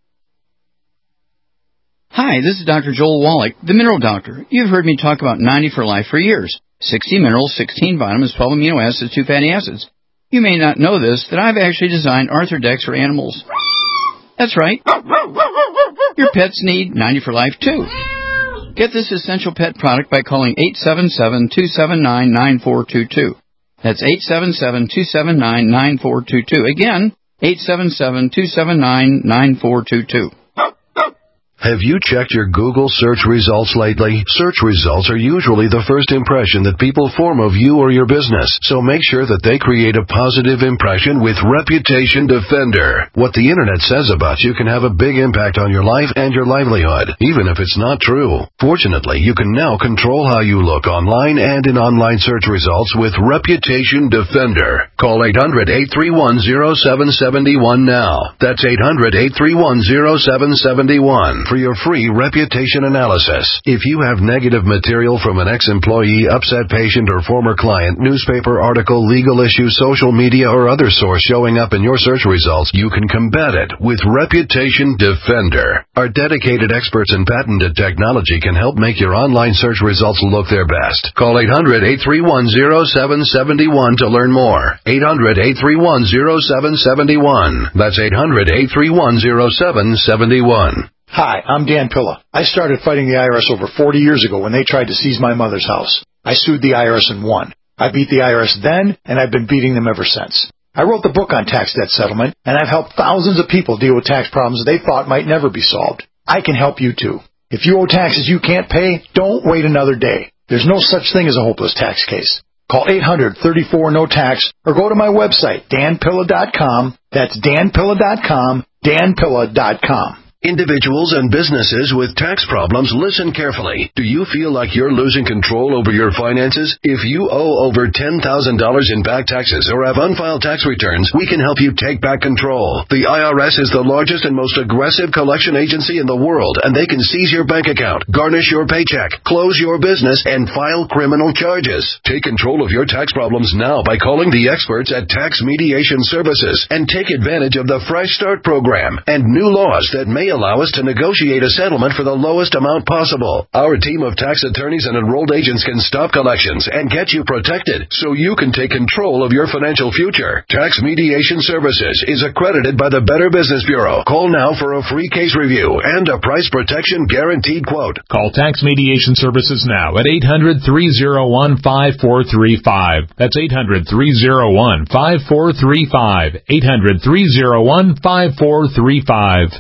Hi, this is Doctor Joel Wallach, the Mineral Doctor. You've heard me talk about ninety for Life for years. sixty minerals, sixteen vitamins, twelve amino acids, two fatty acids. You may not know this, that I've actually designed Arthrodex for animals. That's right. Your pets need ninety for Life, too. Get this essential pet product by calling eight seven seven, two seven nine, nine four two two. That's eight seven seven, two seven nine, nine four two two. Again, eight seven seven, two seven nine, nine four two two. Have you checked your Google search results lately? Search results are usually the first impression that people form of you or your business, so make sure that they create a positive impression with Reputation Defender. What the internet says about you can have a big impact on your life and your livelihood, even if it's not true. Fortunately, you can now control how you look online and in online search results with Reputation Defender. Call eight hundred, eight three one, zero seven seven one now. That's eight hundred, eight three one, zero seven seven one. For your free reputation analysis. If you have negative material from an ex-employee, upset patient, or former client, newspaper article, legal issue, social media, or other source showing up in your search results, you can combat it with Reputation Defender. Our dedicated experts in patented technology can help make your online search results look their best. Call eight hundred, eight three one, zero seven seven one to learn more. eight hundred, eight three one, zero seven seven one. That's eight hundred, eight three one, zero seven seven one. Hi, I'm Dan Pilla. I started fighting the I R S over forty years ago when they tried to seize my mother's house. I sued the I R S and won. I beat the I R S then, and I've been beating them ever since. I wrote the book on tax debt settlement, and I've helped thousands of people deal with tax problems they thought might never be solved. I can help you too. If you owe taxes you can't pay, don't wait another day. There's no such thing as a hopeless tax case. Call eight hundred, thirty-four, no tax, or go to my website, dan pilla dot com. That's dan pilla dot com, dan pilla dot com. Individuals and businesses with tax problems, listen carefully. Do you feel like you're losing control over your finances? If you owe over ten thousand dollars in back taxes or have unfiled tax returns, we can help you take back control. The I R S is the largest and most aggressive collection agency in the world, and they can seize your bank account, garnish your paycheck, close your business, and file criminal charges. Take control of your tax problems now by calling the experts at Tax Mediation Services and take advantage of the Fresh Start program and new laws that may allow us to negotiate a settlement for the lowest amount possible. Our team of tax attorneys and enrolled agents can stop collections and get you protected so you can take control of your financial future. Tax Mediation Services is accredited by the Better Business Bureau. Call now for a free case review and a price protection guaranteed quote. Call Tax Mediation Services now at eight hundred, three oh one, five four three five. That's eight hundred, three oh one, five four three five. eight hundred, three oh one, five four three five.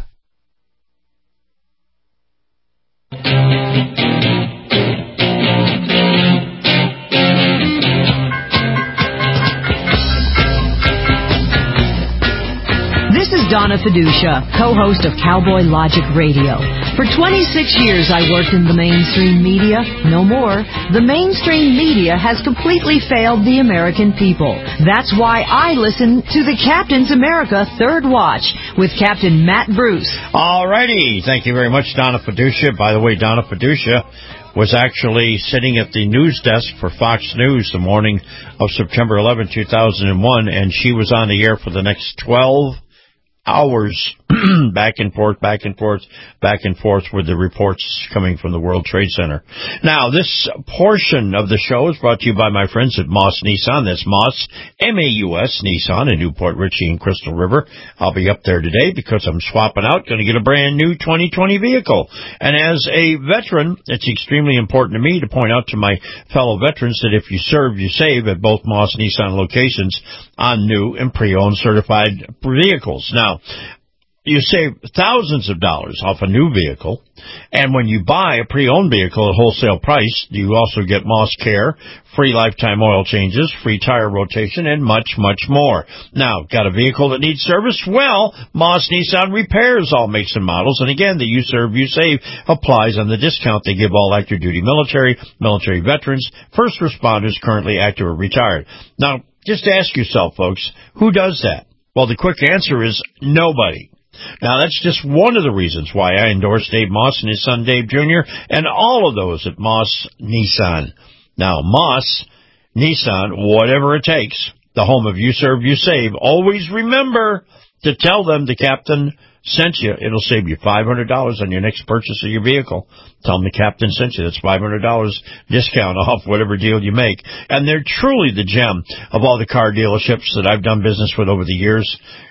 This is Donna Fiducia, co-host of Cowboy Logic Radio. For twenty-six years I worked in the mainstream media. No more. The mainstream media has completely failed the American people. That's why I listen to the Captain's America Third Watch with Captain Matt Bruce. All righty. Thank you very much, Donna Fiducia. By the way, Donna Fiducia was actually sitting at the news desk for Fox News the morning of September eleventh, two thousand one, and she was on the air for the next twelve hours, back and forth, back and forth, back and forth with the reports coming from the World Trade Center. Now, this portion of the show is brought to you by my friends at Moss Nissan. That's Moss, M A U S, Nissan in Newport Richey and Crystal River. I'll be up there today because I'm swapping out, going to get a brand new twenty twenty vehicle. And as a veteran, it's extremely important to me to point out to my fellow veterans that if you serve, you save at both Moss Nissan locations on new and pre-owned certified vehicles. Now, you save thousands of dollars off a new vehicle, and when you buy a pre-owned vehicle at wholesale price, you also get Moss Care, free lifetime oil changes, free tire rotation, and much, much more. Now, got a vehicle that needs service? Well, Moss Nissan repairs all makes and models, and again, the You Serve, You Save applies on the discount they give all active duty military, military veterans, first responders currently active or retired. Now, just ask yourself, folks, who does that? Well, the quick answer is nobody. Now, that's just one of the reasons why I endorse Dave Moss and his son Dave Junior and all of those at Moss Nissan. Now, Moss Nissan, whatever it takes, the home of You Serve, You Save, always remember to tell them the captain sent you. It'll save you five hundred dollars on your next purchase of your vehicle. Tell them the captain sent you. That's five hundred dollars discount off whatever deal you make. And they're truly the gem of all the car dealerships that I've done business with over the years.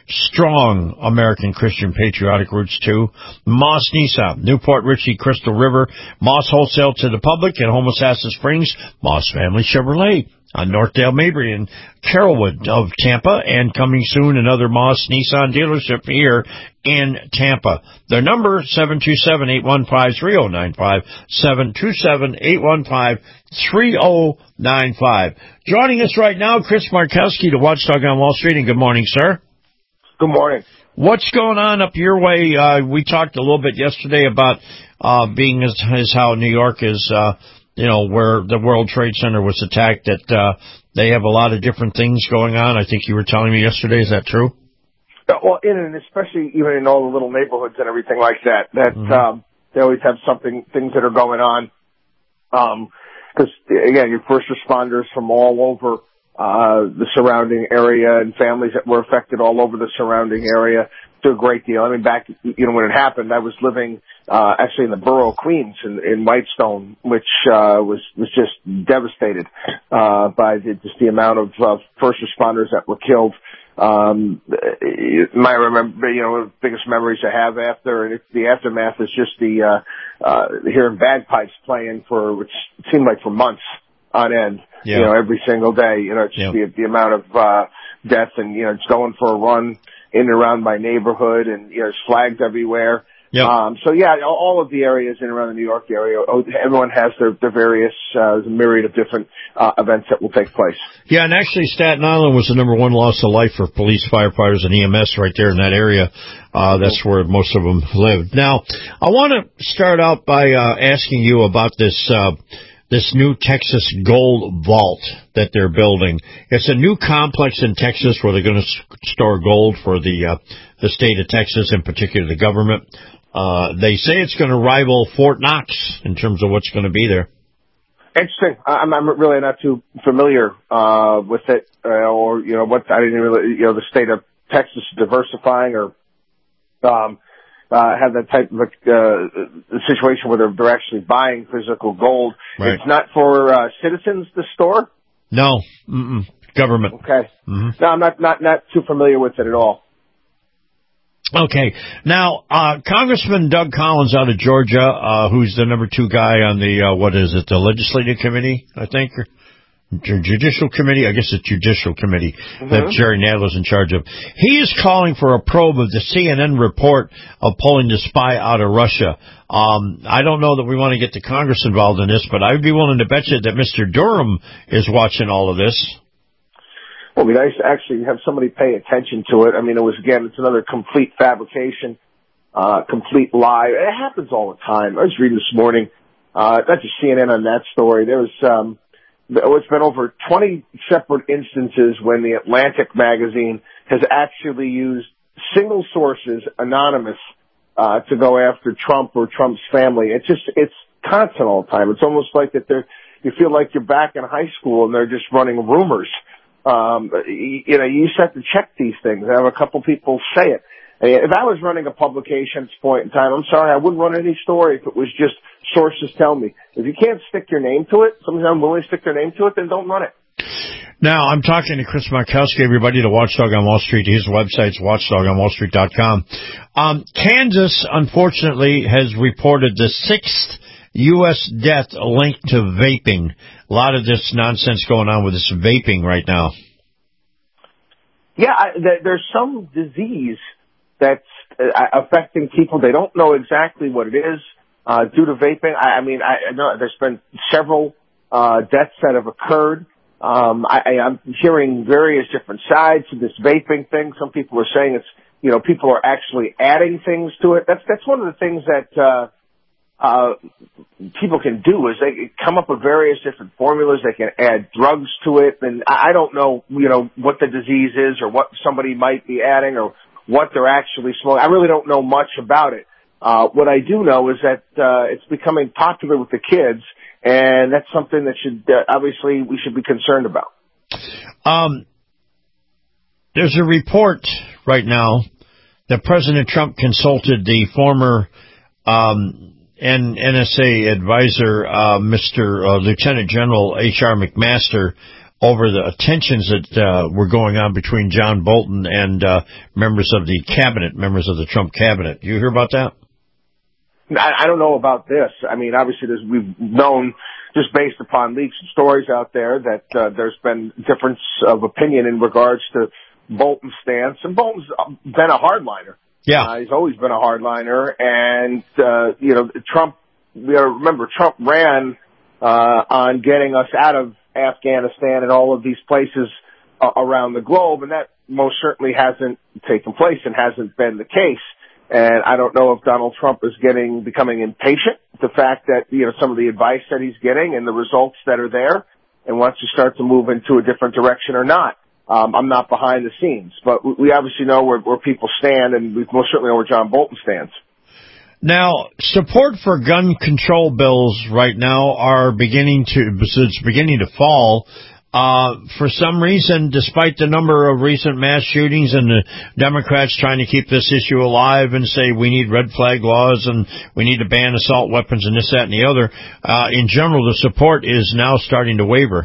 strong American Christian patriotic roots too. Moss Nissan, Newport Richey, Crystal River, Moss Wholesale to the public in Homosassa Springs, Moss Family Chevrolet on Northdale Mabry and Carrollwood of Tampa, and coming soon another Moss Nissan dealership here in Tampa. Their number, seven two seven, eight one five, three oh nine five, seven two seven, eight one five, three oh nine five. Joining us right now, Chris Markowski, the Watchdog on Wall Street, and good morning, sir. Good morning. What's going on up your way? Uh, we talked a little bit yesterday about uh, being as, as how New York is, uh, you know, where the World Trade Center was attacked, that uh, they have a lot of different things going on. I think you were telling me yesterday. Is that true? Well, in and especially even in all the little neighborhoods and everything like that, that mm-hmm. um, they always have something, things that are going on. Um, because again, your first responders from all over uh the surrounding area and families that were affected all over the surrounding area do a great deal. I mean, back, you know, when it happened, I was living uh actually in the borough of Queens in, in Whitestone, which uh was was just devastated uh by the, just the amount of uh, first responders that were killed. Um, my remember, you know, the biggest memories I have after, and it's the aftermath is just the, uh, uh, hearing bagpipes playing for, which seemed like for months on end, yeah. you know, every single day, you know, just yeah. the, the amount of, uh, death and, you know, just going for a run in and around my neighborhood and, you know, there's flags everywhere. Yep. Um, so yeah, all of the areas in and around the New York area, everyone has their, their various, uh, myriad of different, uh, events that will take place. Yeah, and actually Staten Island was the number one loss of life for police, firefighters, and E M S right there in that area. Uh, that's where most of them lived. Now, I want to start out by, uh, asking you about this, uh, this new Texas gold vault that they're building. It's a new complex in Texas where they're going to store gold for the, uh, the state of Texas, in particular the government. Uh, they say it's going to rival Fort Knox in terms of what's going to be there. Interesting. I'm, I'm really not too familiar, uh, with it, uh, or, you know, what, I didn't really, you know, the state of Texas diversifying or, um, uh, have that type of, uh, situation where they're, they're actually buying physical gold. Right. It's not for, uh, citizens to store? No. Mm-mm. Government. Okay. Mm-hmm. No, I'm not, not, not too familiar with it at all. Okay. Now, uh, Congressman Doug Collins out of Georgia, uh, who's the number two guy on the, uh, what is it, the Legislative Committee, I think, or Judicial Committee? I guess it's Judicial Committee mm-hmm. that Jerry Nadler's in charge of. He is calling for a probe of the C N N report of pulling the spy out of Russia. Um, I don't know that we want to get the Congress involved in this, but I'd be willing to bet you that Mister Durham is watching all of this. Well, it'd be nice to actually have somebody pay attention to it. I mean, it was, again, it's another complete fabrication, uh, complete lie. It happens all the time. I was reading this morning, uh, not just C N N on that story. There was, um, it's been over twenty separate instances when the Atlantic magazine has actually used single sources, anonymous, uh, to go after Trump or Trump's family. It's just, it's constant all the time. It's almost like that they're, you feel like you're back in high school and they're just running rumors. Um, you, you know, you just have to check these things. I have a couple people say it. If I was running a publication at this point in time, I'm sorry, I wouldn't run any story if it was just sources tell me. If you can't stick your name to it, somebody's unwilling to stick their name to it, then don't run it. Now, I'm talking to Chris Markowski, everybody, the Watchdog on Wall Street. His website's watchdog on wall street dot com. Um, Kansas, unfortunately, has reported the sixth U S death linked to vaping. A lot of this nonsense going on with this vaping right now. Yeah, I, th- there's some disease that's uh, affecting people. They don't know exactly what it is uh, due to vaping. I, I mean, I, I know there's been several uh, deaths that have occurred. Um, I, I, I'm hearing various different sides of this vaping thing. Some people are saying it's, you know, people are actually adding things to it. That's that's one of the things that uh, uh, people can do is they come up with various different formulas. They can add drugs to it, and I don't know, you know, what the disease is or what somebody might be adding or what they're actually smoking. I really don't know much about it. Uh, what I do know is that uh, it's becoming popular with the kids, and that's something that should uh, obviously we should be concerned about. Um, there's a report right now that President Trump consulted the former um, N S A advisor, uh, Mister Uh, Lieutenant General H R McMaster, over the tensions that uh, were going on between John Bolton and uh, members of the cabinet, members of the Trump cabinet. You hear about that? I, I don't know about this. I mean, obviously, there's, we've known just based upon leaks and stories out there that uh, there's been difference of opinion in regards to Bolton's stance. And Bolton's been a hardliner. Yeah. Uh, he's always been a hardliner. And, uh, you know, Trump, you know, remember, Trump ran uh, on getting us out of Afghanistan and all of these places uh, around the globe. And that most certainly hasn't taken place and hasn't been the case. And I don't know if Donald Trump is getting, becoming impatient, the fact that, you know, some of the advice that he's getting and the results that are there and wants to start to move into a different direction or not. Um, I'm not behind the scenes, but we obviously know where, where people stand, and we most certainly know where John Bolton stands. Now, support for gun control bills right now are beginning to, it's beginning to fall. Uh, for some reason, despite the number of recent mass shootings and the Democrats trying to keep this issue alive and say we need red flag laws and we need to ban assault weapons and this, that, and the other, uh, in general, the support is now starting to waver.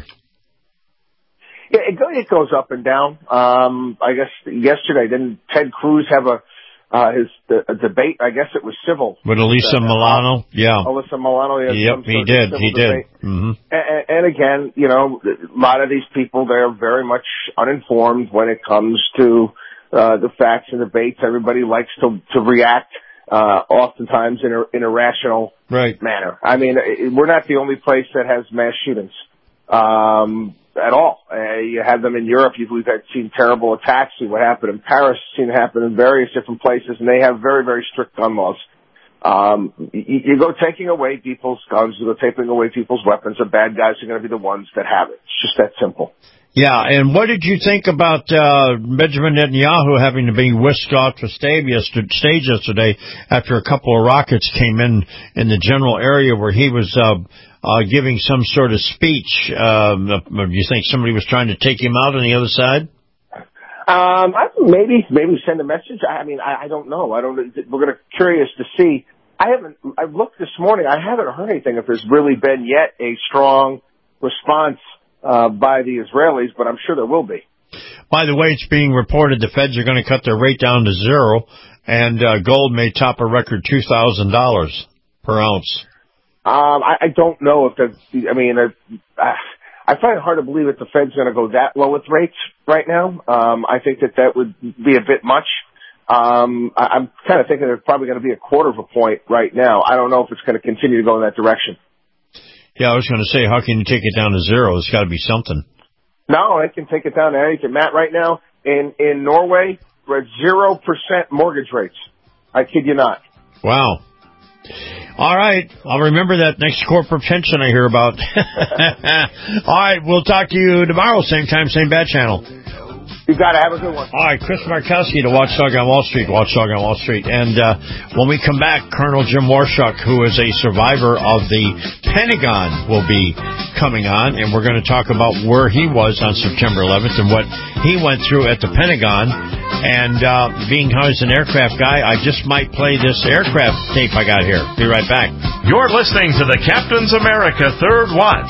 Yeah, it, it goes up and down. Um, I guess yesterday, didn't Ted Cruz have a, uh, his a debate? I guess it was civil. With Alyssa Milano? Yeah. Alyssa Milano, yeah. Yep, he did. He debate. did. Mm-hmm. And, and again, you know, a lot of these people, they're very much uninformed when it comes to uh, the facts and debates. Everybody likes to, to react, uh, oftentimes in a, in a rational right. manner. I mean, we're not the only place that has mass shootings. Um, at all. Uh, you had them in Europe. You've, we've had seen terrible attacks. See what happened in Paris. Seen it happen in various different places, and they have very, very strict gun laws. Um, you, you go taking away people's guns, you go taking away people's weapons. The bad guys are going to be the ones that have it. It's just that simple. Yeah, and what did you think about uh, Benjamin Netanyahu having to be whisked off the stage yesterday after a couple of rockets came in in the general area where he was uh, uh, giving some sort of speech? Um, do you think somebody was trying to take him out on the other side? Um, I, maybe, maybe send a message. I, I mean, I, I don't know. I don't. We're going to curious to see. I haven't. I've looked this morning. I haven't heard anything if there's really been yet a strong response uh, by the Israelis, but I'm sure there will be. By the way, it's being reported the Feds are going to cut their rate down to zero, and uh, gold may top a record two thousand dollars per ounce. Um, I, I don't know if that's. I mean, uh, I find it hard to believe that the Fed's going to go that low with rates right now. Um, I think that that would be a bit much. Um, I, I'm kind of thinking it's probably going to be a quarter of a point right now. I don't know if it's going to continue to go in that direction. Yeah, I was going to say, how can you take it down to zero? There's got to be something. No, I can take it down to anything. Matt, right now in, in Norway, we're at zero percent mortgage rates. I kid you not. Wow. All right. I'll remember that next corporate pension I hear about. All right. We'll talk to you tomorrow, same time, same bad channel. You got to have a good one. All right. Chris Markowski, the Watchdog on Wall Street, Watchdog on Wall Street. And uh, when we come back, Colonel Jim Warshuk, who is a survivor of the Pentagon, will be coming on. And we're going to talk about where he was on September eleventh and what he went through at the Pentagon. And uh, being how he's an aircraft guy, I just might play this aircraft tape I got here. Be right back. You're listening to the Captain's America Third Watch.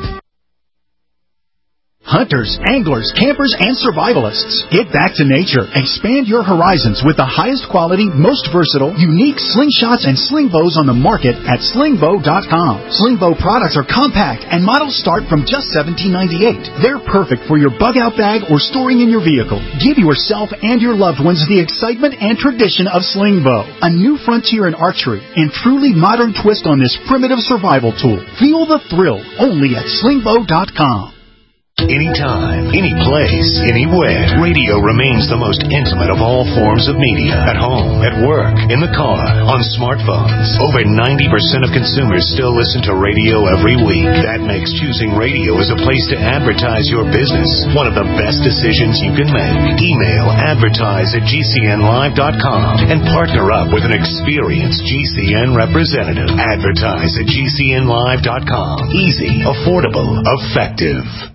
Hunters, anglers, campers, and survivalists. Get back to nature. Expand your horizons with the highest quality, most versatile, unique slingshots and sling bows on the market at sling bow dot com. Sling bow products are compact and models start from just seventeen ninety-eight. They're perfect for your bug out bag or storing in your vehicle. Give yourself and your loved ones the excitement and tradition of sling bow, a new frontier in archery and truly modern twist on this primitive survival tool. Feel the thrill only at sling bow dot com. Anytime, any place, anywhere. Radio remains the most intimate of all forms of media. At home, at work, in the car, on smartphones. Over ninety percent of consumers still listen to radio every week. That makes choosing radio as a place to advertise your business one of the best decisions you can make. Email advertise at G C N live dot com and partner up with an experienced G C N representative. Advertise at G C N live dot com. Easy, affordable, effective.